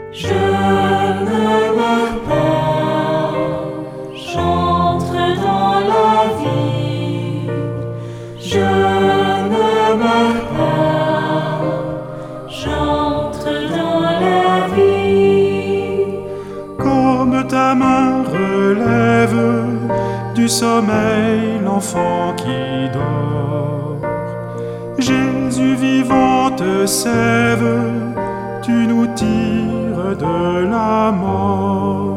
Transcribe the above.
Je ne meurs pas, j'entre dans la vie. Je ne meurs pas, j'entre dans la vie. Comme ta main relève du sommeil l'enfant qui dort, Jésus vivant te sève, tu nous tires de la mort.